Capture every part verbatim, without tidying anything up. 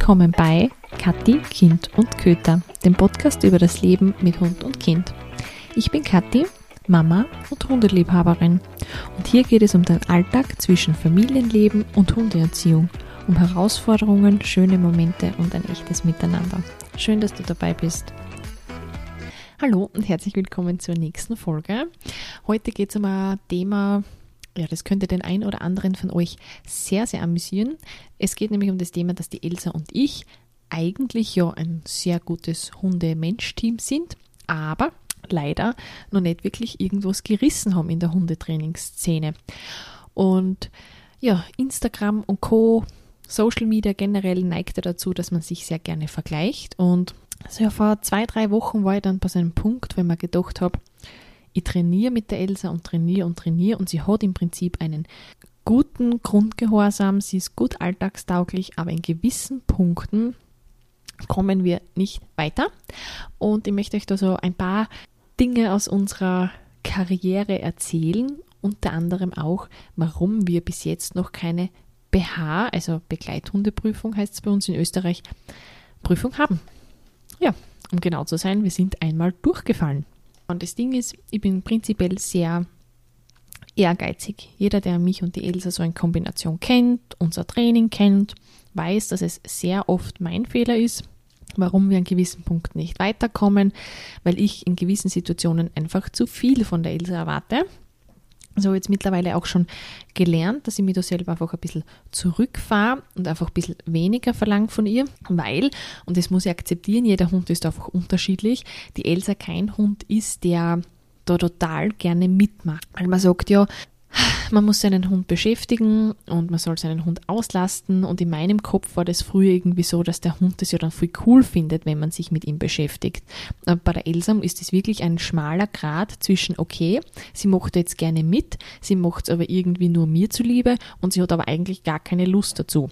willkommen bei Kathi, Kind und Köter, dem Podcast über das Leben mit Hund und Kind. Ich bin Kathi, Mama und Hundeliebhaberin und hier geht es um den Alltag zwischen Familienleben und Hundeerziehung, um Herausforderungen, schöne Momente und ein echtes Miteinander. Schön, dass du dabei bist. Hallo und herzlich willkommen zur nächsten Folge. Heute geht es um ein Thema, ja, das könnte den einen oder anderen von euch sehr, sehr amüsieren. Es geht nämlich um das Thema, dass die Elsa und ich eigentlich ja ein sehr gutes Hunde-Mensch-Team sind, aber leider noch nicht wirklich irgendwas gerissen haben in der Hundetrainingsszene. Und ja, Instagram und Co., Social Media generell neigt ja dazu, dass man sich sehr gerne vergleicht. Und also ja, vor zwei, drei Wochen war ich dann bei so einem Punkt, wenn man gedacht habe, ich trainiere mit der Elsa und trainiere und trainiere und sie hat im Prinzip einen guten Grundgehorsam, sie ist gut alltagstauglich, aber in gewissen Punkten kommen wir nicht weiter. Und ich möchte euch da so ein paar Dinge aus unserer Karriere erzählen, unter anderem auch, warum wir bis jetzt noch keine B H, also Begleithundeprüfung heißt es bei uns in Österreich, Prüfung haben. Ja, um genau zu sein, wir sind einmal durchgefallen. Und das Ding ist, ich bin prinzipiell sehr ehrgeizig. Jeder, der mich und die Elsa so in Kombination kennt, unser Training kennt, weiß, dass es sehr oft mein Fehler ist, warum wir an gewissen Punkten nicht weiterkommen, weil ich in gewissen Situationen einfach zu viel von der Elsa erwarte. So jetzt mittlerweile auch schon gelernt, dass ich mich da selber einfach ein bisschen zurückfahre und einfach ein bisschen weniger verlange von ihr, weil, und das muss ich akzeptieren, jeder Hund ist einfach unterschiedlich, die Elsa kein Hund ist, der da total gerne mitmacht. Weil man sagt ja, man muss seinen Hund beschäftigen und man soll seinen Hund auslasten und in meinem Kopf war das früher irgendwie so, dass der Hund das ja dann viel cool findet, wenn man sich mit ihm beschäftigt. Und bei der Elsa ist es wirklich ein schmaler Grat zwischen, okay, sie macht jetzt gerne mit, sie macht es aber irgendwie nur mir zuliebe und sie hat aber eigentlich gar keine Lust dazu.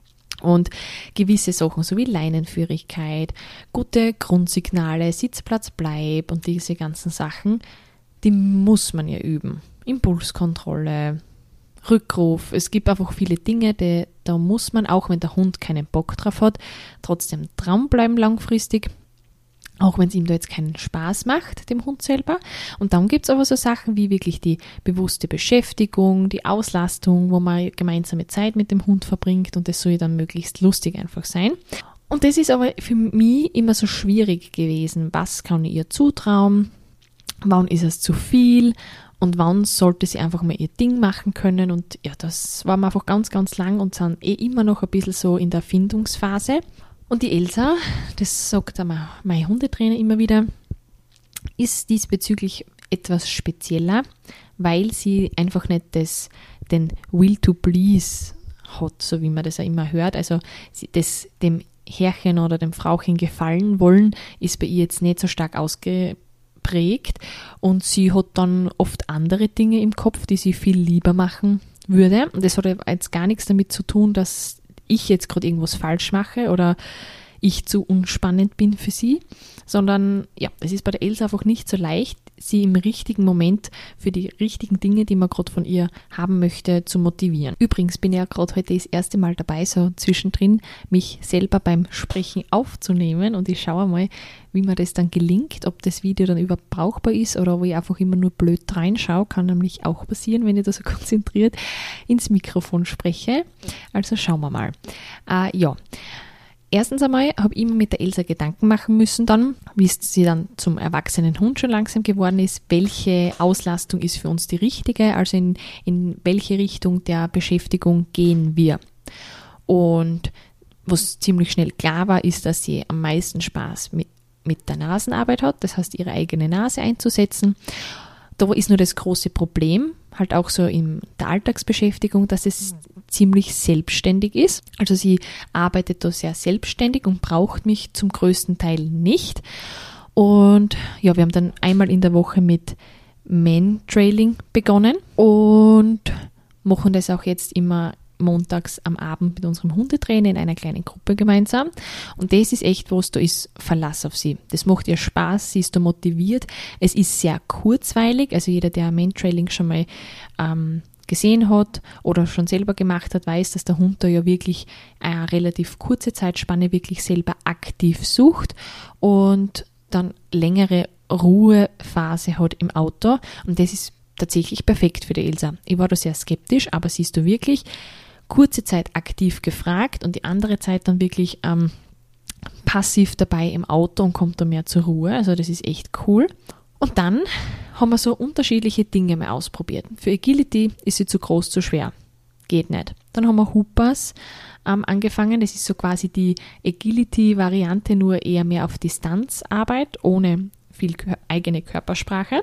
Und gewisse Sachen, so wie Leinenführigkeit, gute Grundsignale, Sitzplatz, Bleib und diese ganzen Sachen, die muss man ja üben. Impulskontrolle, Rückruf. Es gibt einfach viele Dinge, die, da muss man, auch wenn der Hund keinen Bock drauf hat, trotzdem dranbleiben langfristig, auch wenn es ihm da jetzt keinen Spaß macht, dem Hund selber. Und dann gibt es aber so Sachen wie wirklich die bewusste Beschäftigung, die Auslastung, wo man gemeinsame Zeit mit dem Hund verbringt und das soll ja dann möglichst lustig einfach sein. Und das ist aber für mich immer so schwierig gewesen. Was kann ich ihr zutrauen? Wann ist es zu viel? Und wann sollte sie einfach mal ihr Ding machen können? Und ja, das war mir einfach ganz, ganz lang und sind eh immer noch ein bisschen so in der Findungsphase. Und die Elsa, das sagt einmal mein Hundetrainer immer wieder, ist diesbezüglich etwas spezieller, weil sie einfach nicht das, den Will to Please hat, so wie man das ja immer hört. Also das dem Herrchen oder dem Frauchen gefallen wollen, ist bei ihr jetzt nicht so stark ausgeprägt. Prägt und sie hat dann oft andere Dinge im Kopf, die sie viel lieber machen würde. Und das hat jetzt gar nichts damit zu tun, dass ich jetzt gerade irgendwas falsch mache oder ich zu unspannend bin für sie, sondern ja, es ist bei der Elsa einfach nicht so leicht, sie im richtigen Moment für die richtigen Dinge, die man gerade von ihr haben möchte, zu motivieren. Übrigens bin ich ja gerade heute das erste Mal dabei, so zwischendrin mich selber beim Sprechen aufzunehmen und ich schaue mal, wie mir das dann gelingt, ob das Video dann überhaupt brauchbar ist oder ob ich einfach immer nur blöd reinschaue, kann nämlich auch passieren, wenn ich da so konzentriert ins Mikrofon spreche. Also schauen wir mal. Äh, ja. Erstens einmal habe ich mir mit der Elsa Gedanken machen müssen dann, wie sie dann zum erwachsenen Hund schon langsam geworden ist, welche Auslastung ist für uns die richtige, also in, in welche Richtung der Beschäftigung gehen wir. Und was ziemlich schnell klar war, ist, dass sie am meisten Spaß mit, mit der Nasenarbeit hat, das heißt ihre eigene Nase einzusetzen. Da ist nur das große Problem, halt auch so in der Alltagsbeschäftigung, dass es ziemlich selbstständig ist. Also sie arbeitet da sehr selbstständig und braucht mich zum größten Teil nicht. Und ja, wir haben dann einmal in der Woche mit Man-Trailing begonnen und machen das auch jetzt immer montags am Abend mit unserem Hundetrainer in einer kleinen Gruppe gemeinsam. Und das ist echt was, da ist Verlass auf sie. Das macht ihr Spaß, sie ist da motiviert. Es ist sehr kurzweilig, also jeder, der Man-Trailing schon mal ähm, gesehen hat oder schon selber gemacht hat, weiß, dass der Hund da ja wirklich eine relativ kurze Zeitspanne wirklich selber aktiv sucht und dann längere Ruhephase hat im Auto. Und das ist tatsächlich perfekt für die Elsa. Ich war da sehr skeptisch, aber siehst du wirklich, kurze Zeit aktiv gefragt und die andere Zeit dann wirklich ähm, passiv dabei im Auto und kommt da mehr zur Ruhe. Also das ist echt cool. Und dann haben wir so unterschiedliche Dinge mal ausprobiert. Für Agility ist sie zu groß, zu schwer. Geht nicht. Dann haben wir Hoopers ähm, angefangen. Das ist so quasi die Agility-Variante, nur eher mehr auf Distanzarbeit, ohne viel kö- eigene Körpersprache.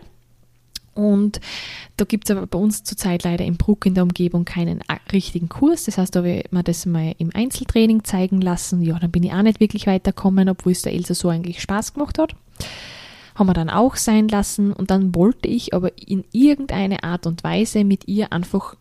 Und da gibt es aber bei uns zurzeit leider im Bruck in der Umgebung keinen richtigen Kurs. Das heißt, da habe ich mir das mal im Einzeltraining zeigen lassen. Ja, dann bin ich auch nicht wirklich weitergekommen, obwohl es der Elsa so eigentlich Spaß gemacht hat. Haben wir dann auch sein lassen. Und dann wollte ich aber in irgendeine Art und Weise mit ihr einfach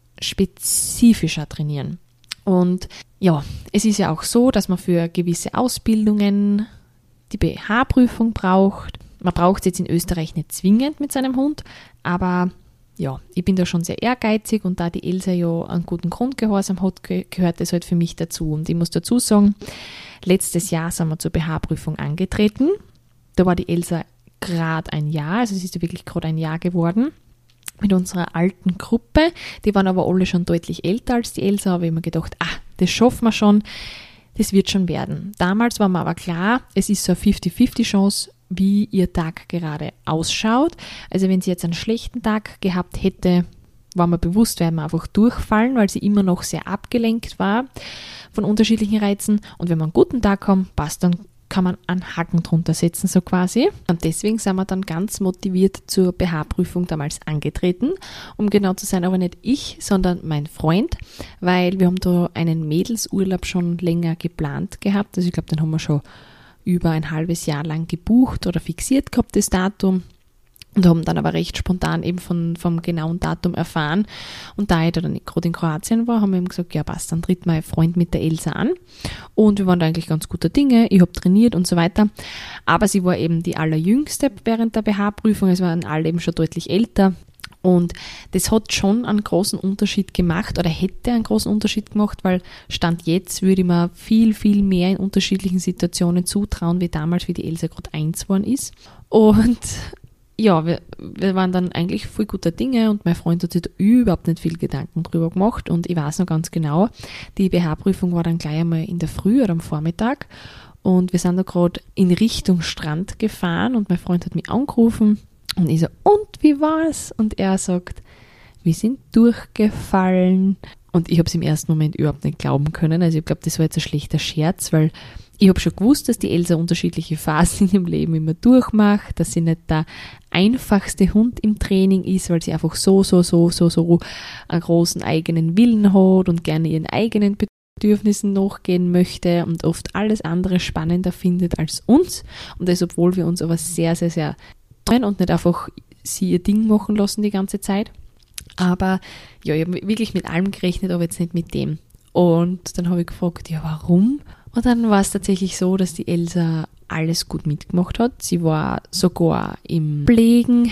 spezifischer trainieren. Und ja, es ist ja auch so, dass man für gewisse Ausbildungen die B H-Prüfung braucht. Man braucht es jetzt in Österreich nicht zwingend mit seinem Hund, aber ja, ich bin da schon sehr ehrgeizig und da die Elsa ja einen guten Grundgehorsam hat, gehört das halt für mich dazu. Und ich muss dazu sagen, letztes Jahr sind wir zur B H-Prüfung angetreten. Da war die Elsa gerade ein Jahr, also sie ist ja wirklich gerade ein Jahr geworden mit unserer alten Gruppe. Die waren aber alle schon deutlich älter als die Elsa, habe ich mir gedacht, ah, das schaffen wir schon, das wird schon werden. Damals war mir aber klar, es ist so eine fünfzig fünfzig Chance, wie ihr Tag gerade ausschaut. Also wenn sie jetzt einen schlechten Tag gehabt hätte, war mir bewusst, werden wir einfach durchfallen, weil sie immer noch sehr abgelenkt war von unterschiedlichen Reizen. Und wenn wir einen guten Tag haben, passt, dann kann man einen Haken drunter setzen, so quasi. Und deswegen sind wir dann ganz motiviert zur B H-Prüfung damals angetreten. Um genau zu sein, aber nicht ich, sondern mein Freund, weil wir haben da einen Mädelsurlaub schon länger geplant gehabt. Also ich glaube, den haben wir schon über ein halbes Jahr lang gebucht oder fixiert gehabt, das Datum. Und haben dann aber recht spontan eben von, vom genauen Datum erfahren. Und da ich da dann gerade in Kroatien war, haben wir eben gesagt, ja passt, dann tritt mein Freund mit der Elsa an. Und wir waren da eigentlich ganz guter Dinge. Ich habe trainiert und so weiter. Aber sie war eben die allerjüngste während der B H-Prüfung. Es waren alle eben schon deutlich älter. Und das hat schon einen großen Unterschied gemacht oder hätte einen großen Unterschied gemacht, weil Stand jetzt würde ich mir viel, viel mehr in unterschiedlichen Situationen zutrauen, wie damals, wie die Elsa gerade eins geworden ist. Und ja, wir, wir waren dann eigentlich voll guter Dinge und mein Freund hat sich da überhaupt nicht viel Gedanken drüber gemacht und ich weiß noch ganz genau, die B H-Prüfung war dann gleich einmal in der Früh oder am Vormittag und wir sind da gerade in Richtung Strand gefahren und mein Freund hat mich angerufen und ich so, und wie war's? Und er sagt, wir sind durchgefallen und ich habe es im ersten Moment überhaupt nicht glauben können, also ich glaube, das war jetzt ein schlechter Scherz, weil ich habe schon gewusst, dass die Elsa unterschiedliche Phasen in ihrem Leben immer durchmacht, dass sie nicht der einfachste Hund im Training ist, weil sie einfach so, so, so, so, so einen großen eigenen Willen hat und gerne ihren eigenen Bedürfnissen nachgehen möchte und oft alles andere spannender findet als uns. Und das, obwohl wir uns aber sehr, sehr, sehr tun und nicht einfach sie ihr Ding machen lassen die ganze Zeit. Aber ja, ich habe wirklich mit allem gerechnet, aber jetzt nicht mit dem. Und dann habe ich gefragt, ja, warum? Und dann war es tatsächlich so, dass die Elsa alles gut mitgemacht hat. Sie war sogar im Pflegen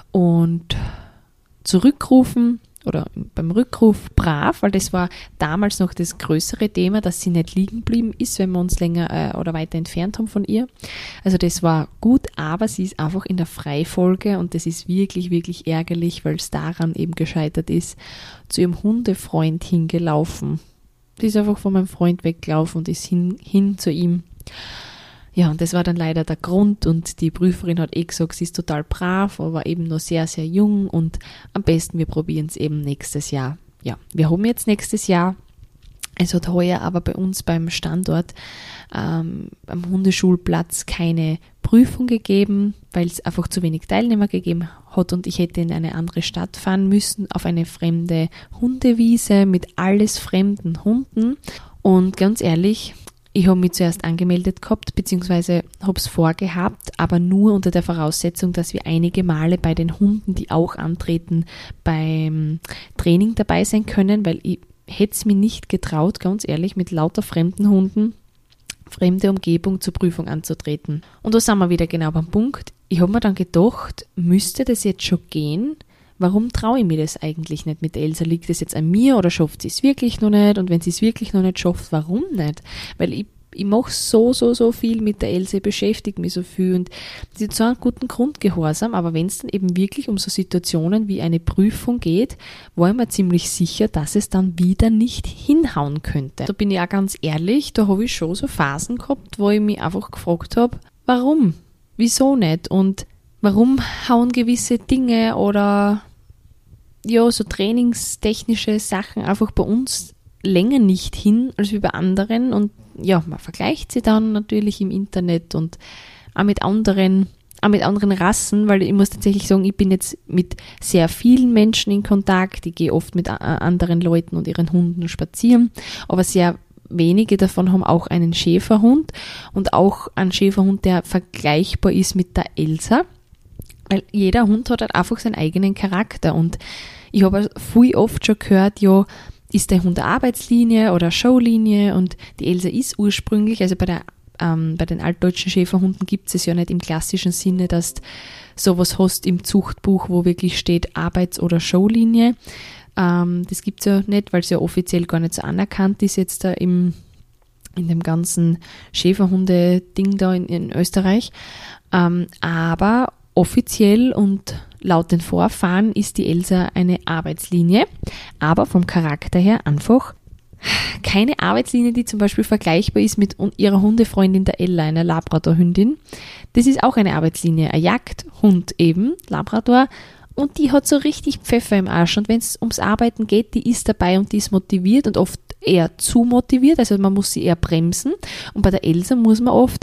und zurückrufen oder beim Rückruf brav, weil das war damals noch das größere Thema, dass sie nicht liegen geblieben ist, wenn wir uns länger äh, oder weiter entfernt haben von ihr. Also das war gut, aber sie ist einfach in der Freifolge und das ist wirklich, wirklich ärgerlich, weil es daran eben gescheitert ist, zu ihrem Hundefreund hingelaufen. Die ist einfach von meinem Freund weggelaufen und ist hin, hin zu ihm. Ja, und das war dann leider der Grund und die Prüferin hat eh gesagt, sie ist total brav, aber eben noch sehr, sehr jung und am besten wir probieren es eben nächstes Jahr. Ja, wir haben jetzt nächstes Jahr. Es hat heuer aber bei uns beim Standort ähm, am Hundeschulplatz keine Prüfung gegeben, weil es einfach zu wenig Teilnehmer gegeben hat und ich hätte in eine andere Stadt fahren müssen, auf eine fremde Hundewiese mit alles fremden Hunden. Und ganz ehrlich, ich habe mich zuerst angemeldet gehabt, beziehungsweise habe es vorgehabt, aber nur unter der Voraussetzung, dass wir einige Male bei den Hunden, die auch antreten, beim Training dabei sein können, weil ich hätte es mir nicht getraut, ganz ehrlich, mit lauter fremden Hunden, fremde Umgebung zur Prüfung anzutreten. Und da sind wir wieder genau beim Punkt. Ich habe mir dann gedacht, müsste das jetzt schon gehen, warum traue ich mir das eigentlich nicht mit der Elsa? Liegt das jetzt an mir oder schafft sie es wirklich noch nicht? Und wenn sie es wirklich noch nicht schafft, warum nicht? Weil ich, ich mache so, so, so viel mit der Elsa, beschäftige mich so viel und sie hat so einen guten Grundgehorsam, aber wenn es dann eben wirklich um so Situationen wie eine Prüfung geht, war ich mir ziemlich sicher, dass es dann wieder nicht hinhauen könnte. Da bin ich auch ganz ehrlich, da habe ich schon so Phasen gehabt, wo ich mich einfach gefragt habe, warum? Wieso nicht? Und warum hauen gewisse Dinge oder ja, so trainingstechnische Sachen einfach bei uns länger nicht hin als wie bei anderen und ja, man vergleicht sie dann natürlich im Internet und auch mit anderen, auch mit anderen Rassen, weil ich muss tatsächlich sagen, ich bin jetzt mit sehr vielen Menschen in Kontakt, ich gehe oft mit anderen Leuten und ihren Hunden spazieren, aber sehr wenige davon haben auch einen Schäferhund und auch einen Schäferhund, der vergleichbar ist mit der Elsa. Weil jeder Hund hat halt einfach seinen eigenen Charakter und ich habe viel oft schon gehört, ja, ist der Hund eine Arbeitslinie oder eine Showlinie und die Elsa ist ursprünglich, also bei der ähm, bei den altdeutschen Schäferhunden gibt es ja nicht im klassischen Sinne, dass du sowas hast im Zuchtbuch, wo wirklich steht Arbeits- oder Showlinie. Ähm, das gibt es ja nicht, weil es ja offiziell gar nicht so anerkannt ist jetzt da im in dem ganzen Schäferhunde-Ding da in, in Österreich. Ähm, aber offiziell und laut den Vorfahren ist die Elsa eine Arbeitslinie, aber vom Charakter her einfach keine Arbeitslinie, die zum Beispiel vergleichbar ist mit ihrer Hundefreundin der Ella, einer Labrador-Hündin. Das ist auch eine Arbeitslinie, ein Jagdhund eben, Labrador, und die hat so richtig Pfeffer im Arsch und wenn es ums Arbeiten geht, die ist dabei und die ist motiviert und oft eher zu motiviert, also man muss sie eher bremsen und bei der Elsa muss man oft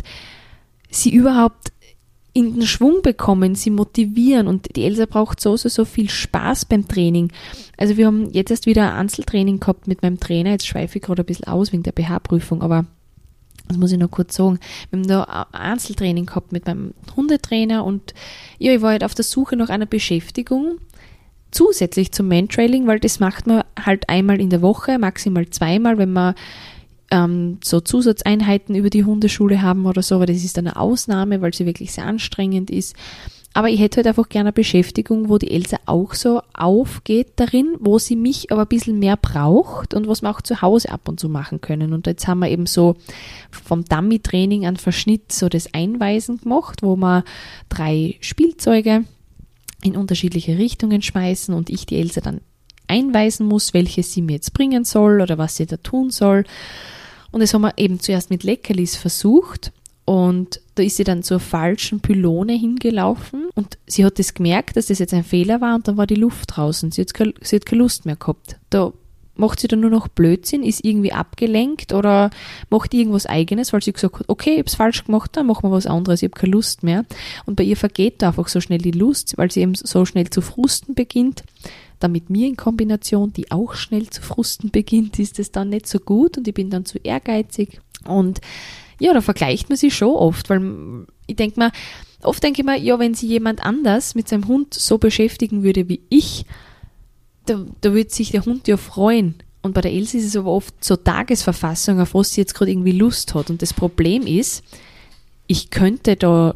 sie überhaupt in den Schwung bekommen, sie motivieren und die Elsa braucht so, so, so viel Spaß beim Training. Also wir haben jetzt erst wieder ein Einzeltraining gehabt mit meinem Trainer, jetzt schweife ich gerade ein bisschen aus wegen der B H-Prüfung, aber das muss ich noch kurz sagen. Wir haben da ein Einzeltraining gehabt mit meinem Hundetrainer und ja, ich war halt auf der Suche nach einer Beschäftigung zusätzlich zum Mantrailing, weil das macht man halt einmal in der Woche, maximal zweimal, wenn man ähm, so Zusatzeinheiten über die Hundeschule haben oder so, aber das ist eine Ausnahme, weil sie wirklich sehr anstrengend ist. Aber ich hätte halt einfach gerne eine Beschäftigung, wo die Elsa auch so aufgeht darin, wo sie mich aber ein bisschen mehr braucht und was wir auch zu Hause ab und zu machen können. Und jetzt haben wir eben so vom Dummy-Training an Verschnitt so das Einweisen gemacht, wo wir drei Spielzeuge in unterschiedliche Richtungen schmeißen und ich die Elsa dann einweisen muss, welche sie mir jetzt bringen soll oder was sie da tun soll. Und das haben wir eben zuerst mit Leckerlis versucht und da ist sie dann zur falschen Pylone hingelaufen und sie hat das gemerkt, dass das jetzt ein Fehler war und dann war die Luft draußen. Sie hat keine, sie hat keine Lust mehr gehabt. Da macht sie dann nur noch Blödsinn, ist irgendwie abgelenkt oder macht irgendwas Eigenes, weil sie gesagt hat, okay, ich habe es falsch gemacht, dann machen wir was anderes, ich habe keine Lust mehr. Und bei ihr vergeht da einfach so schnell die Lust, weil sie eben so schnell zu frusten beginnt. Dann mit mir in Kombination, die auch schnell zu frusten beginnt, ist es dann nicht so gut und ich bin dann zu ehrgeizig. Und ja, da vergleicht man sich schon oft, weil ich denke mir, oft denke ich mir, ja, wenn sich jemand anders mit seinem Hund so beschäftigen würde wie ich, da, da würde sich der Hund ja freuen. Und bei der Elsa ist es aber oft so Tagesverfassung, auf was sie jetzt gerade irgendwie Lust hat. Und das Problem ist, ich könnte da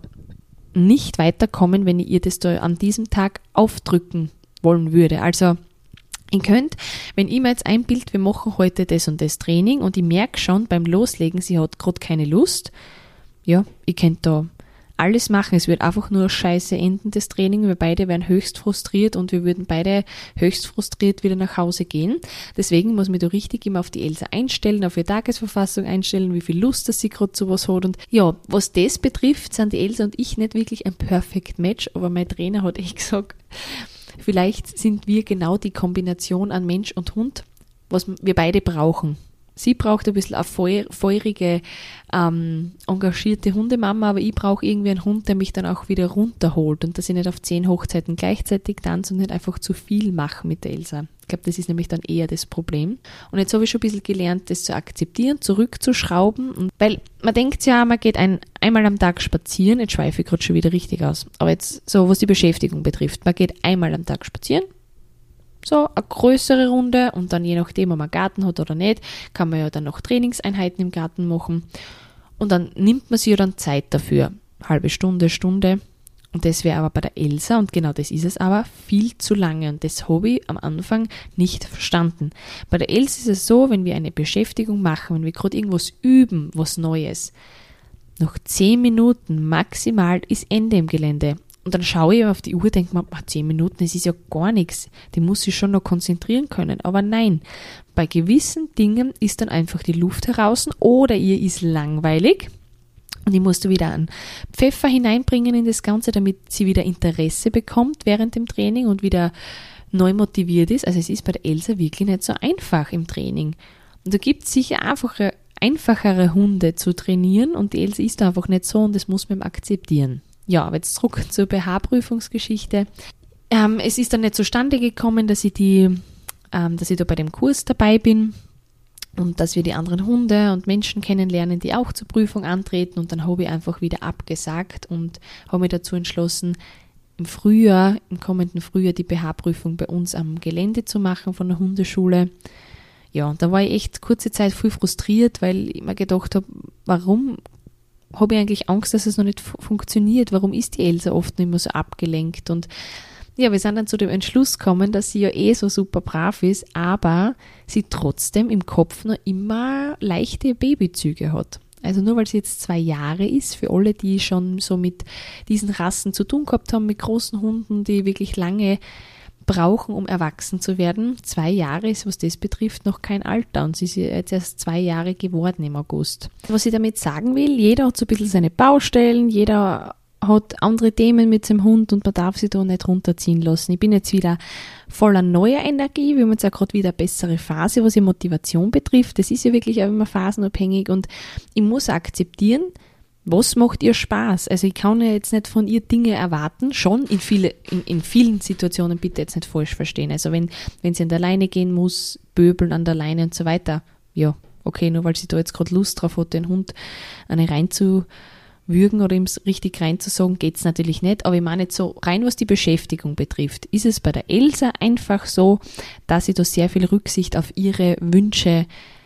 nicht weiterkommen, wenn ich ihr das da an diesem Tag aufdrücken wollen würde. Also ihr könnt, wenn ich mir jetzt einbild, wir machen heute das und das Training und ich merke schon beim Loslegen, sie hat gerade keine Lust, ja, ich könnte da alles machen, es wird einfach nur scheiße enden, das Training, wir beide wären höchst frustriert und wir würden beide höchst frustriert wieder nach Hause gehen. Deswegen muss man da richtig immer auf die Elsa einstellen, auf ihre Tagesverfassung einstellen, wie viel Lust, dass sie gerade sowas hat und ja, was das betrifft, sind die Elsa und ich nicht wirklich ein Perfect Match, aber mein Trainer hat echt gesagt, vielleicht sind wir genau die Kombination an Mensch und Hund, was wir beide brauchen. Sie braucht ein bisschen eine feuer, feurige, ähm, engagierte Hundemama, aber ich brauche irgendwie einen Hund, der mich dann auch wieder runterholt und dass ich nicht auf zehn Hochzeiten gleichzeitig tanze und nicht einfach zu viel mache mit der Elsa. Ich glaube, das ist nämlich dann eher das Problem. Und jetzt habe ich schon ein bisschen gelernt, das zu akzeptieren, zurückzuschrauben, und weil man denkt ja, man geht ein, einmal am Tag spazieren, jetzt schweife ich gerade schon wieder richtig aus, aber jetzt so, was die Beschäftigung betrifft, man geht einmal am Tag spazieren, so eine größere Runde und dann je nachdem, ob man einen Garten hat oder nicht, kann man ja dann noch Trainingseinheiten im Garten machen und dann nimmt man sich ja dann Zeit dafür, halbe Stunde, Stunde Und das wäre aber bei der Elsa, und genau das ist es aber, viel zu lange. Und das habe ich am Anfang nicht verstanden. Bei der Elsa ist es so, wenn wir eine Beschäftigung machen, wenn wir gerade irgendwas üben, was Neues, noch zehn Minuten maximal ist Ende im Gelände. Und dann schaue ich auf die Uhr und denke mir, zehn Minuten, das ist ja gar nichts. Die muss ich schon noch konzentrieren können. Aber nein, bei gewissen Dingen ist dann einfach die Luft heraus oder ihr ist langweilig. Und ich musste wieder einen Pfeffer hineinbringen in das Ganze, damit sie wieder Interesse bekommt während dem Training und wieder neu motiviert ist. Also es ist bei der Elsa wirklich nicht so einfach im Training. Und da gibt es sicher einfache, einfachere Hunde zu trainieren und die Elsa ist einfach nicht so und das muss man akzeptieren. Ja, aber jetzt zurück zur B H-Prüfungsgeschichte. Ähm, es ist dann nicht zustande gekommen, dass ich, die, ähm, dass ich da bei dem Kurs dabei bin. Und dass wir die anderen Hunde und Menschen kennenlernen, die auch zur Prüfung antreten. Und dann habe ich einfach wieder abgesagt und habe mich dazu entschlossen, im Frühjahr, im kommenden Frühjahr die B H-Prüfung bei uns am Gelände zu machen von der Hundeschule. Ja, und da war ich echt kurze Zeit viel frustriert, weil ich mir gedacht habe, warum habe ich eigentlich Angst, dass es noch nicht funktioniert? Warum ist die Elsa oft nicht mehr so abgelenkt? Und ja, wir sind dann zu dem Entschluss gekommen, dass sie ja eh so super brav ist, aber sie trotzdem im Kopf noch immer leichte Babyzüge hat. Also nur weil sie jetzt zwei Jahre ist, für alle, die schon so mit diesen Rassen zu tun gehabt haben, mit großen Hunden, die wirklich lange brauchen, um erwachsen zu werden. Zwei Jahre ist, was das betrifft, noch kein Alter und sie ist jetzt erst zwei Jahre geworden im August. Was ich damit sagen will, jeder hat so ein bisschen seine Baustellen, jeder hat andere Themen mit seinem Hund und man darf sich da nicht runterziehen lassen. Ich bin jetzt wieder voller neuer Energie. Wir haben jetzt auch gerade wieder eine bessere Phase, was die Motivation betrifft. Das ist ja wirklich auch immer phasenabhängig und ich muss akzeptieren, was macht ihr Spaß? Also ich kann ja jetzt nicht von ihr Dinge erwarten, schon in, viele, in, in vielen Situationen, bitte jetzt nicht falsch verstehen. Also wenn, wenn sie an der Leine gehen muss, böbeln an der Leine und so weiter, ja, okay, nur weil sie da jetzt gerade Lust drauf hat, den Hund eine reinzuwürgen oder ihm richtig reinzusagen, geht's natürlich nicht. Aber ich meine jetzt so, rein was die Beschäftigung betrifft, ist es bei der Elsa einfach so, dass ich da sehr viel Rücksicht auf ihre Wünsche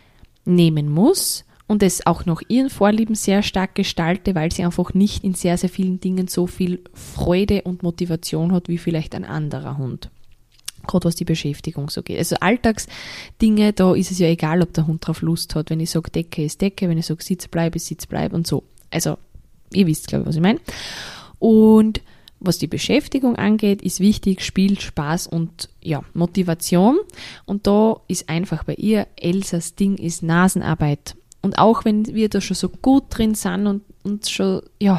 nehmen muss und es auch noch ihren Vorlieben sehr stark gestalte, weil sie einfach nicht in sehr, sehr vielen Dingen so viel Freude und Motivation hat, wie vielleicht ein anderer Hund. Gerade was die Beschäftigung so geht. Also Alltagsdinge, da ist es ja egal, ob der Hund drauf Lust hat. Wenn ich sage Decke ist Decke, wenn ich sage Sitzbleib ist Sitzbleib und so. Also ihr wisst, glaube ich, was ich meine. Und was die Beschäftigung angeht, ist wichtig Spiel, Spaß und ja, Motivation. Und da ist einfach bei ihr, Elsas Ding ist Nasenarbeit. Und auch wenn wir da schon so gut drin sind und, und schon, ja,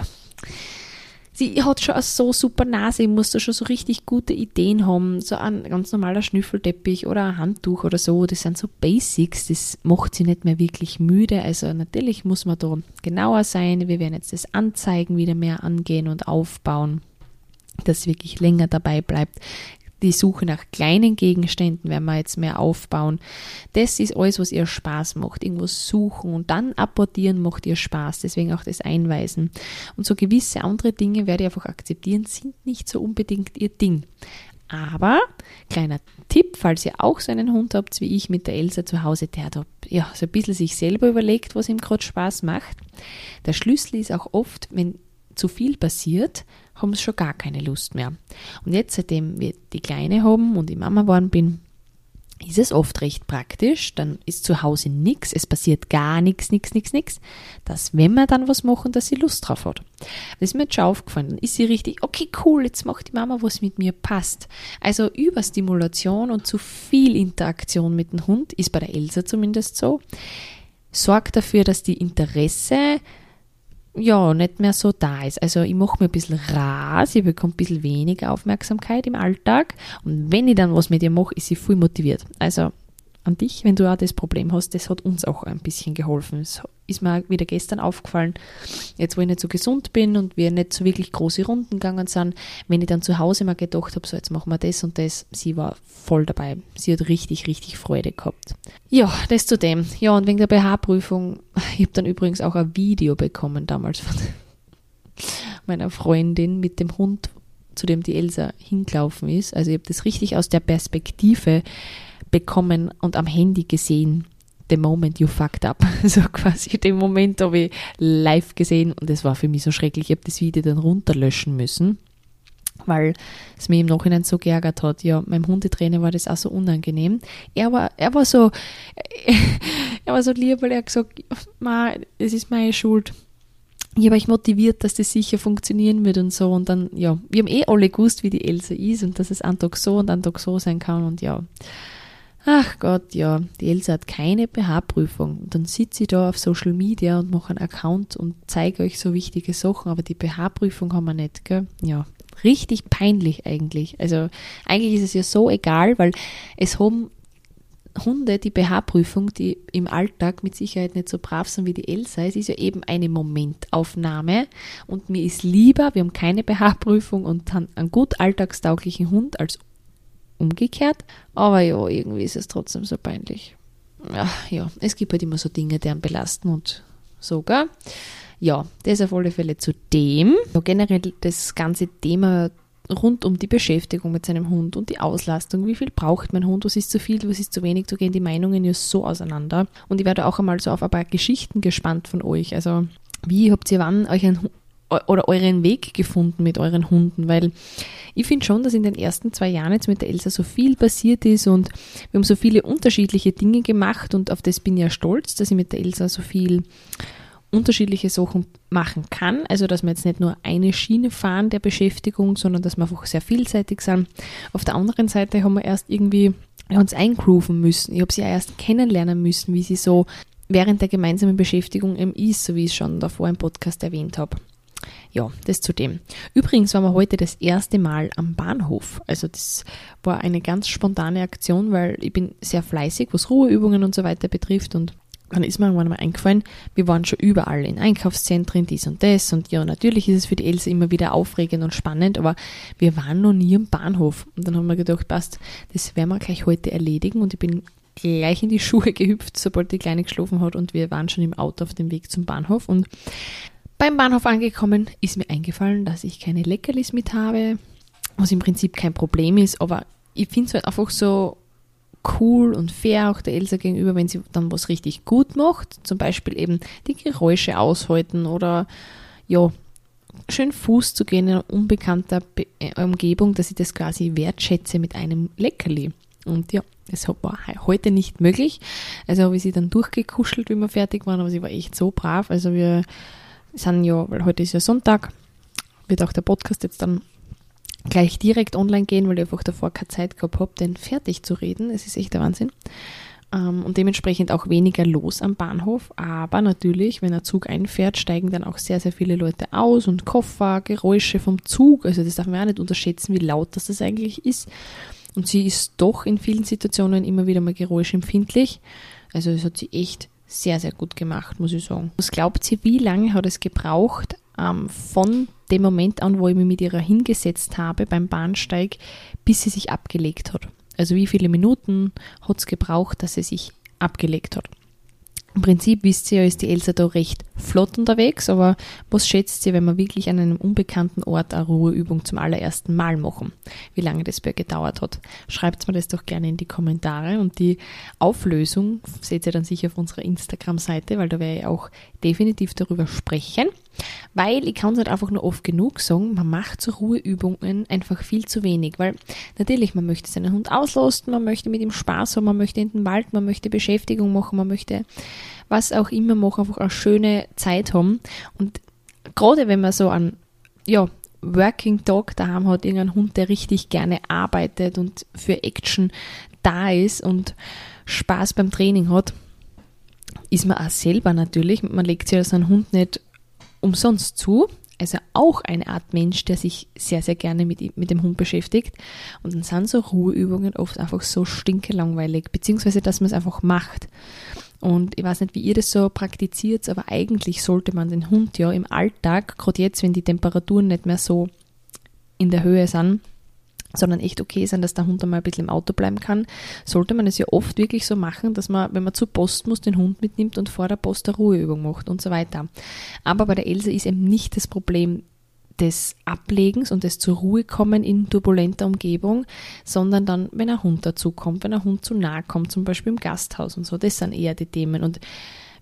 sie hat schon eine so super Nase, ich muss da schon so richtig gute Ideen haben. So ein ganz normaler Schnüffelteppich oder ein Handtuch oder so, das sind so Basics, das macht sie nicht mehr wirklich müde. Also natürlich muss man da genauer sein. Wir werden jetzt das Anzeigen wieder mehr angehen und aufbauen, dass es wirklich länger dabei bleibt. Die Suche nach kleinen Gegenständen werden wir jetzt mehr aufbauen. Das ist alles, was ihr Spaß macht. Irgendwas suchen und dann apportieren macht ihr Spaß. Deswegen auch das Einweisen. Und so gewisse andere Dinge werde ich einfach akzeptieren, sind nicht so unbedingt ihr Ding. Aber, kleiner Tipp, falls ihr auch so einen Hund habt, wie ich mit der Elsa zu Hause, der hat ja, so ein bisschen sich selber überlegt, was ihm gerade Spaß macht. Der Schlüssel ist auch oft, wenn zu viel passiert, haben sie schon gar keine Lust mehr. Und jetzt, seitdem wir die Kleine haben und ich Mama geworden bin, ist es oft recht praktisch, dann ist zu Hause nichts, es passiert gar nichts, nichts, nichts, nichts, dass wenn wir dann was machen, dass sie Lust drauf hat. Das ist mir jetzt schon aufgefallen, dann ist sie richtig, okay, cool, jetzt macht die Mama, was mit mir passt. Also Überstimulation und zu viel Interaktion mit dem Hund, ist bei der Elsa zumindest so, sorgt dafür, dass die Interesse ja, nicht mehr so da ist. Also ich mache mir ein bisschen rar, sie bekommt ein bisschen weniger Aufmerksamkeit im Alltag und wenn ich dann was mit ihr mache, ist sie voll motiviert. Also an dich, wenn du auch das Problem hast, das hat uns auch ein bisschen geholfen. Es ist mir wieder gestern aufgefallen, jetzt wo ich nicht so gesund bin und wir nicht so wirklich große Runden gegangen sind, wenn ich dann zu Hause mal gedacht habe, so jetzt machen wir das und das, sie war voll dabei. Sie hat richtig, richtig Freude gehabt. Ja, das zu dem. Ja, und wegen der B H-Prüfung, ich habe dann übrigens auch ein Video bekommen damals von meiner Freundin mit dem Hund, zu dem die Elsa hingelaufen ist. Also ich habe das richtig aus der Perspektive bekommen und am Handy gesehen, the moment you fucked up. So quasi den Moment habe ich live gesehen und es war für mich so schrecklich. Ich habe das Video dann runterlöschen müssen. weil es mir im Nachhinein so geärgert hat. Ja, meinem Hundetrainer war das auch so unangenehm. Er war, er war so, er war so lieb, weil er gesagt, Ma, es ist meine Schuld. Ich habe euch motiviert, dass das sicher funktionieren wird und so. Und dann, ja, wir haben eh alle gewusst, wie die Elsa ist und dass es einen Tag so und einen Tag so sein kann. Und ja, ach Gott, ja, die Elsa hat keine B H-Prüfung. Und dann sitze ich da auf Social Media und mache einen Account und zeige euch so wichtige Sachen, aber die B H-Prüfung haben wir nicht, gell? Ja, richtig peinlich eigentlich. Also eigentlich ist es ja so egal, weil es haben Hunde die B H-Prüfung, die im Alltag mit Sicherheit nicht so brav sind wie die Elsa. Es ist ja eben eine Momentaufnahme und mir ist lieber, wir haben keine B H-Prüfung und haben einen gut alltagstauglichen Hund als umgekehrt. Aber ja, irgendwie ist es trotzdem so peinlich. Ja, ja, es gibt halt immer so Dinge, die einen belasten und so, gell? Ja, das auf alle Fälle zu dem. Ja, generell das ganze Thema rund um die Beschäftigung mit seinem Hund und die Auslastung, wie viel braucht mein Hund, was ist zu viel, was ist zu wenig, da gehen die Meinungen ja so auseinander. Und ich werde auch einmal so auf ein paar Geschichten gespannt von euch. Also wie habt ihr wann euch ein, oder euren Weg gefunden mit euren Hunden? Weil ich finde schon, dass in den ersten zwei Jahren jetzt mit der Elsa so viel passiert ist und wir haben so viele unterschiedliche Dinge gemacht und auf das bin ich ja stolz, dass ich mit der Elsa so viel unterschiedliche Sachen machen kann, also dass wir jetzt nicht nur eine Schiene fahren der Beschäftigung, sondern dass wir einfach sehr vielseitig sind. Auf der anderen Seite haben wir erst irgendwie uns eingrooven müssen. Ich habe sie ja erst kennenlernen müssen, wie sie so während der gemeinsamen Beschäftigung eben ist, so wie ich es schon davor im Podcast erwähnt habe. Ja, das zu dem. Übrigens waren wir heute das erste Mal am Bahnhof. Also das war eine ganz spontane Aktion, weil ich bin sehr fleißig, was Ruheübungen und so weiter betrifft und dann ist mir irgendwann mal eingefallen, wir waren schon überall in Einkaufszentren, dies und das und ja, natürlich ist es für die Elsa immer wieder aufregend und spannend, aber wir waren noch nie am Bahnhof und dann haben wir gedacht, passt, das werden wir gleich heute erledigen und ich bin gleich in die Schuhe gehüpft, sobald die Kleine geschlafen hat und wir waren schon im Auto auf dem Weg zum Bahnhof und beim Bahnhof angekommen ist mir eingefallen, dass ich keine Leckerlis mit habe, was im Prinzip kein Problem ist, aber ich finde es halt einfach so cool und fair auch der Elsa gegenüber, wenn sie dann was richtig gut macht, zum Beispiel eben die Geräusche aushalten oder ja, schön Fuß zu gehen in einer unbekannter Be- äh, Umgebung, dass ich das quasi wertschätze mit einem Leckerli. Und ja, es war heute nicht möglich. Also habe ich sie dann durchgekuschelt, wie wir fertig waren, aber sie war echt so brav. Also wir sind ja, weil heute ist ja Sonntag, wird auch der Podcast jetzt dann gleich direkt online gehen, weil ich einfach davor keine Zeit gehabt habe, den fertig zu reden. Es ist echt der Wahnsinn. Ähm, und dementsprechend auch weniger los am Bahnhof. Aber natürlich, wenn ein Zug einfährt, steigen dann auch sehr, sehr viele Leute aus und Koffer, Geräusche vom Zug. Also das darf man auch nicht unterschätzen, wie laut das, das eigentlich ist. Und sie ist doch in vielen Situationen immer wieder mal geräuschempfindlich. Also das hat sie echt sehr, sehr gut gemacht, muss ich sagen. Was glaubt sie, wie lange hat es gebraucht, ähm, von dem Moment an, wo ich mich mit ihr hingesetzt habe beim Bahnsteig, bis sie sich abgelegt hat? Also wie viele Minuten hat es gebraucht, dass sie sich abgelegt hat? Im Prinzip, wisst ihr ja, ist die Elsa da recht flott unterwegs, aber was schätzt ihr, wenn wir wirklich an einem unbekannten Ort eine Ruheübung zum allerersten Mal machen? Wie lange das bei ihr gedauert hat? Schreibt mir das doch gerne in die Kommentare und die Auflösung seht ihr dann sicher auf unserer Instagram-Seite, weil da werde ich auch definitiv darüber sprechen, weil ich kann es halt einfach nur oft genug sagen, man macht so Ruheübungen einfach viel zu wenig, weil natürlich, man möchte seinen Hund auslasten, man möchte mit ihm Spaß haben, man möchte in den Wald, man möchte Beschäftigung machen, man möchte was auch immer machen, einfach eine schöne Zeit haben und gerade wenn man so einen, ja, Working Dog daheim hat, irgendeinen Hund, der richtig gerne arbeitet und für Action da ist und Spaß beim Training hat, ist man auch selber natürlich, man legt sich ja so einen Hund nicht umsonst zu, also auch eine Art Mensch, der sich sehr, sehr gerne mit, mit dem Hund beschäftigt und dann sind so Ruheübungen oft einfach so stinkelangweilig, beziehungsweise dass man es einfach macht. Und ich weiß nicht, wie ihr das so praktiziert, aber eigentlich sollte man den Hund ja im Alltag, gerade jetzt, wenn die Temperaturen nicht mehr so in der Höhe sind, sondern echt okay sind, dass der Hund einmal ein bisschen im Auto bleiben kann, sollte man es ja oft wirklich so machen, dass man, wenn man zur Post muss, den Hund mitnimmt und vor der Post eine Ruheübung macht und so weiter. Aber bei der Elsa ist eben nicht das Problem des Ablegens und des zur Ruhe kommen in turbulenter Umgebung, sondern dann, wenn ein Hund dazu kommt, wenn ein Hund zu nahe kommt, zum Beispiel im Gasthaus und so, das sind eher die Themen. Und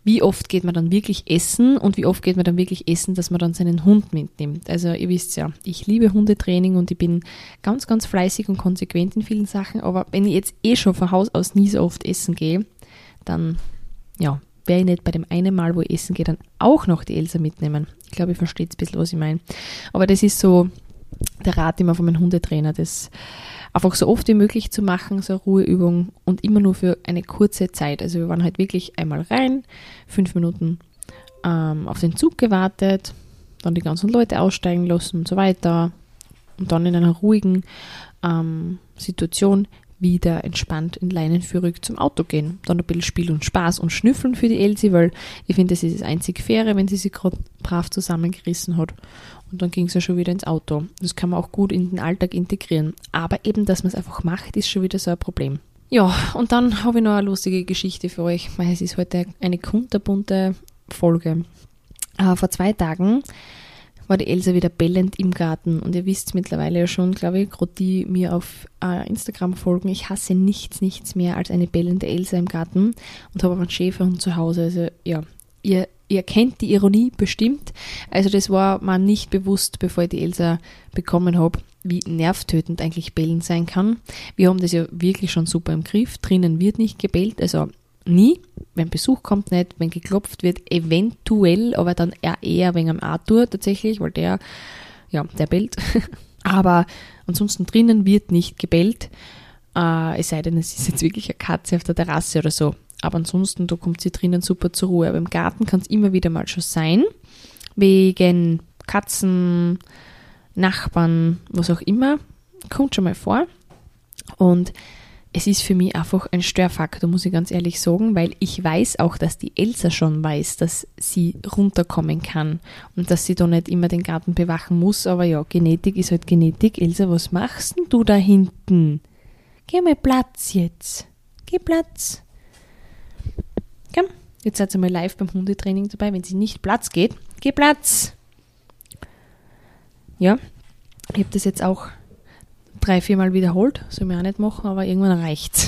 wie oft geht man dann wirklich essen und wie oft geht man dann wirklich essen, dass man dann seinen Hund mitnimmt. Also ihr wisst ja, ich liebe Hundetraining und ich bin ganz, ganz fleißig und konsequent in vielen Sachen, aber wenn ich jetzt eh schon von Haus aus nie so oft essen gehe, dann, ja, werde ich nicht bei dem einen Mal, wo ich essen gehe, dann auch noch die Elsa mitnehmen. Ich glaube, ihr versteht ein bisschen, was ich meine. Aber das ist so der Rat immer von meinem Hundetrainer, das einfach so oft wie möglich zu machen, so eine Ruheübung und immer nur für eine kurze Zeit. Also wir waren halt wirklich einmal rein, fünf Minuten ähm, auf den Zug gewartet, dann die ganzen Leute aussteigen lassen und so weiter und dann in einer ruhigen ähm, Situation wieder entspannt in leinenführig zum Auto gehen. Dann ein bisschen Spiel und Spaß und Schnüffeln für die Elsie, weil ich finde, das ist das einzig Faire, wenn sie sich gerade brav zusammengerissen hat. Und dann ging es ja schon wieder ins Auto. Das kann man auch gut in den Alltag integrieren. Aber eben, dass man es einfach macht, ist schon wieder so ein Problem. Ja, und dann habe ich noch eine lustige Geschichte für euch, weil es ist heute eine kunterbunte Folge. Äh, vor zwei Tagen war die Elsa wieder bellend im Garten und ihr wisst mittlerweile ja schon, glaube ich, gerade die mir auf äh, Instagram folgen, ich hasse nichts, nichts mehr als eine bellende Elsa im Garten und habe aber einen Schäferhund zu Hause. Also ja, ihr, ihr kennt die Ironie bestimmt. Also das war mir nicht bewusst, bevor ich die Elsa bekommen habe, wie nervtötend eigentlich Bellen sein kann. Wir haben das ja wirklich schon super im Griff. Drinnen wird nicht gebellt, also nie. Wenn Besuch kommt nicht, wenn geklopft wird, eventuell, aber dann eher, eher wegen am Arthur tatsächlich, weil der, ja, der bellt. Aber ansonsten drinnen wird nicht gebellt, äh, es sei denn, es ist jetzt wirklich eine Katze auf der Terrasse oder so. Aber ansonsten, da kommt sie drinnen super zur Ruhe. Aber im Garten kann es immer wieder mal schon sein, wegen Katzen, Nachbarn, was auch immer, kommt schon mal vor. Und es ist für mich einfach ein Störfaktor, muss ich ganz ehrlich sagen, weil ich weiß auch, dass die Elsa schon weiß, dass sie runterkommen kann und dass sie da nicht immer den Garten bewachen muss. Aber ja, Genetik ist halt Genetik. Elsa, was machst denn du da hinten? Geh mal Platz jetzt. Geh Platz. Komm, jetzt seid ihr mal live beim Hundetraining dabei. Wenn sie nicht Platz geht, geh Platz. Ja, ich habe das jetzt auch drei, viermal wiederholt, soll ich auch nicht machen, aber irgendwann reicht's.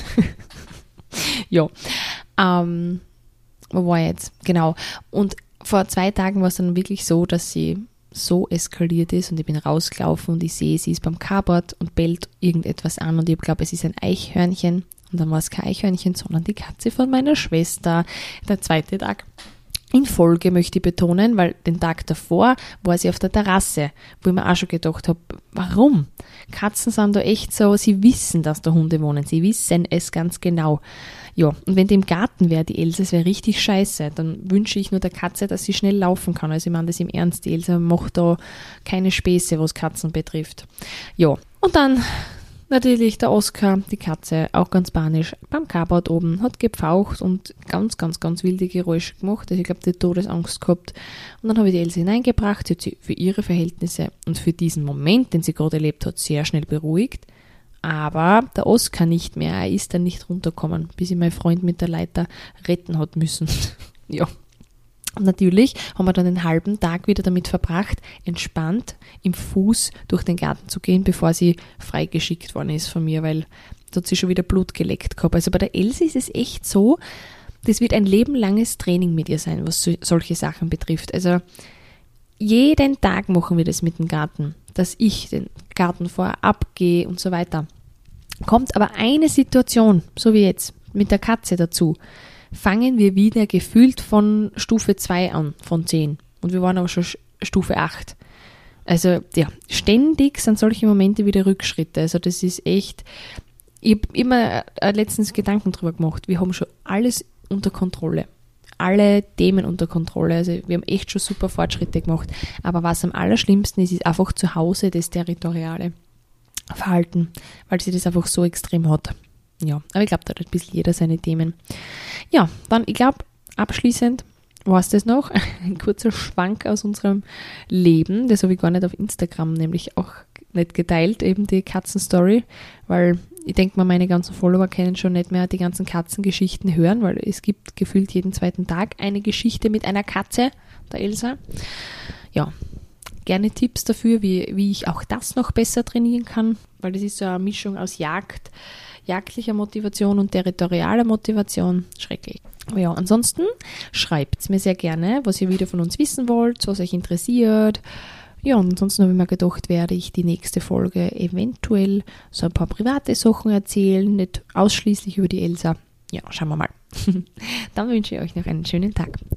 Ja, ähm, wo war ich jetzt? Genau. Und vor zwei Tagen war es dann wirklich so, dass sie so eskaliert ist und ich bin rausgelaufen und ich sehe, sie ist beim Carport und bellt irgendetwas an und ich glaube, es ist ein Eichhörnchen und dann war es kein Eichhörnchen, sondern die Katze von meiner Schwester. Der zweite Tag in Folge möchte ich betonen, weil den Tag davor war sie auf der Terrasse, wo ich mir auch schon gedacht habe, warum? Katzen sind da echt so, sie wissen, dass da Hunde wohnen, sie wissen es ganz genau. Ja, und wenn die im Garten wäre, die Elsa, es wäre richtig scheiße, dann wünsche ich nur der Katze, dass sie schnell laufen kann. Also ich meine das im Ernst, die Elsa macht da keine Späße, was Katzen betrifft. Ja, und dann natürlich der Oskar, die Katze, auch ganz panisch, beim Carport oben, hat gepfaucht und ganz, ganz, ganz wilde Geräusche gemacht. Also ich glaube, die hat Todesangst gehabt. Und dann habe ich die Elsa hineingebracht, sie hat sie für ihre Verhältnisse und für diesen Moment, den sie gerade erlebt hat, sehr schnell beruhigt. Aber der Oskar nicht mehr, er ist dann nicht runtergekommen, bis ihn mein Freund mit der Leiter retten hat müssen. Ja. Und natürlich haben wir dann einen halben Tag wieder damit verbracht, entspannt im Fuß durch den Garten zu gehen, bevor sie freigeschickt worden ist von mir, weil da hat sie schon wieder Blut geleckt gehabt. Also bei der Elsie ist es echt so, das wird ein lebenlanges Training mit ihr sein, was so, solche Sachen betrifft. Also jeden Tag machen wir das mit dem Garten, dass ich den Garten vorher abgehe und so weiter. Kommt aber eine Situation, so wie jetzt, mit der Katze dazu, fangen wir wieder gefühlt von Stufe zwei an, von zehn. Und wir waren aber schon Stufe acht. Also ja, ständig sind solche Momente wieder Rückschritte. Also das ist echt, ich habe immer äh, letztens Gedanken drüber gemacht. Wir haben schon alles unter Kontrolle. Alle Themen unter Kontrolle. Also wir haben echt schon super Fortschritte gemacht. Aber was am allerschlimmsten ist, ist einfach zu Hause das territoriale Verhalten, weil sie das einfach so extrem hat. Ja, aber ich glaube, da hat ein bisschen jeder seine Themen. Ja, dann, ich glaube, abschließend war es das noch. Ein kurzer Schwank aus unserem Leben. Das habe ich gar nicht auf Instagram nämlich auch nicht geteilt, eben die Katzenstory, weil ich denke mal, meine ganzen Follower können schon nicht mehr die ganzen Katzengeschichten hören, weil es gibt gefühlt jeden zweiten Tag eine Geschichte mit einer Katze, der Elsa. Ja, gerne Tipps dafür, wie, wie ich auch das noch besser trainieren kann, weil das ist so eine Mischung aus Jagd, jagdlicher Motivation und territorialer Motivation. Schrecklich. Aber ja, ansonsten schreibt mir sehr gerne, was ihr wieder von uns wissen wollt, was euch interessiert. Ja, und ansonsten habe ich mir gedacht, werde ich die nächste Folge eventuell so ein paar private Sachen erzählen, nicht ausschließlich über die Elsa. Ja, schauen wir mal. Dann wünsche ich euch noch einen schönen Tag.